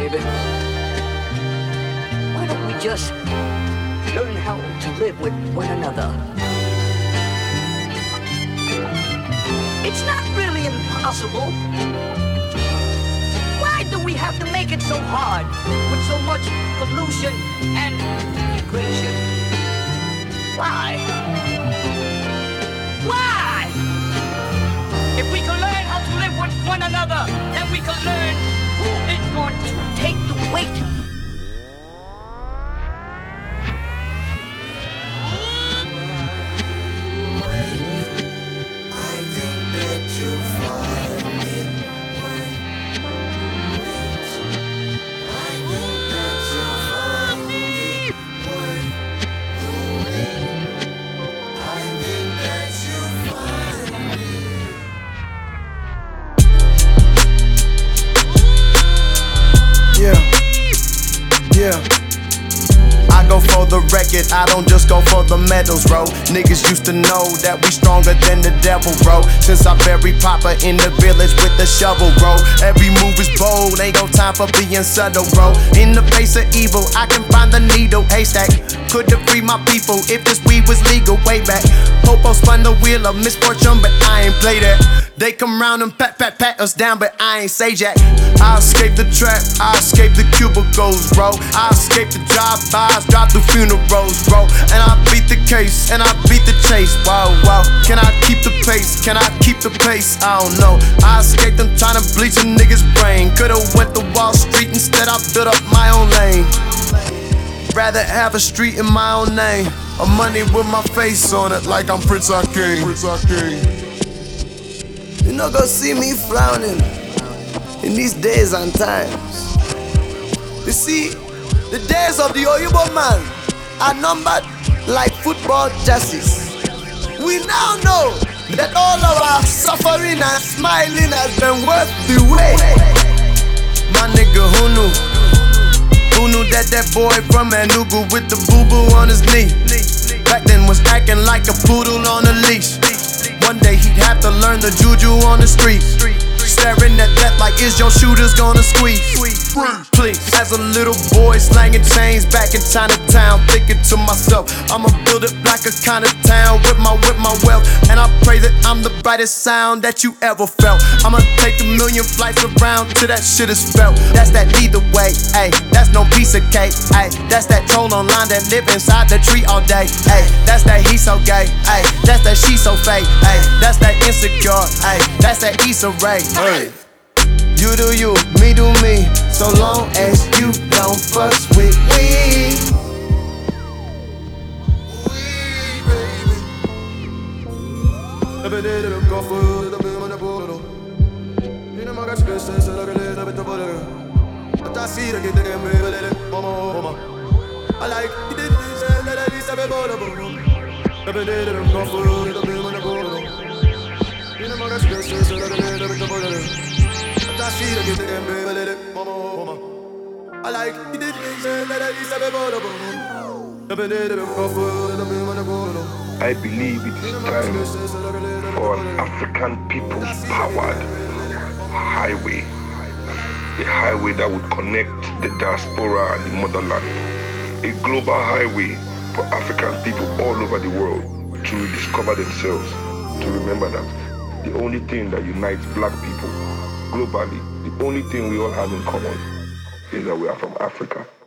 baby. Why don't we just learn how to live with one another? It's not really impossible. Why do we have to make it so hard with so much pollution and degradation? Why? Why? If we can learn how to live with one another, then we can learn who is going to take the weight. Yeah. I go for the record, I don't just go for the medals, bro. Niggas used to know that we stronger than the devil, bro. Since I buried Papa in the village with the shovel, bro. Every move is bold, ain't no time for being subtle, bro. In the face of evil, I can find the needle, haystack. Could've freed my people if this weed was legal way back. Popo spun the wheel of misfortune, but I ain't play that. They come round and pat us down, but I ain't say jack. I escaped the trap, I escaped the cubicles, bro. I escaped the drive-bys, drive through funerals, bro. And I beat the case, and I beat the chase, wow, wow. Can I keep the pace, can I keep the pace? I don't know. I escaped them trying to bleach a nigga's brain. Could've went to Wall Street, instead I built up my own lane. Rather have a street in my own name, or money with my face on it, like I'm Prince Hakeem. You not gonna see me frowning in these days and times. You see, the days of the Oyibo man are numbered like football jerseys. We now know that all of our suffering and smiling has been worth the wait. My nigga, who knew? Who knew that that boy from Enugu with the boo-boo on his knee back then was acting like a poodle on a leash? One day he'd have to learn the juju on the street, staring at that like, is your shooters gonna squeeze? Please. As a little boy slanging chains back in Chinatown, thinking to myself, I'ma build it like a kind of town with my wealth. And I pray that I'm the brightest sound that you ever felt. I'ma take a million flights around till that shit is felt. That's that either way, ayy. That's no piece of cake, ayy. That's that troll online that live inside the tree all day, ayy. That's that he so gay, ayy. That's that she so fake, ayy. That's that insecure, ayy. That's that Issa Rae, ayy. You do you, me do me, so long as you don't fuss with me. I believe it is time for an African people-powered highway. A highway that would connect the diaspora and the motherland. A global highway for African people all over the world to rediscover themselves, to remember that the only thing that unites black people globally, the only thing we all have in common is that we are from Africa.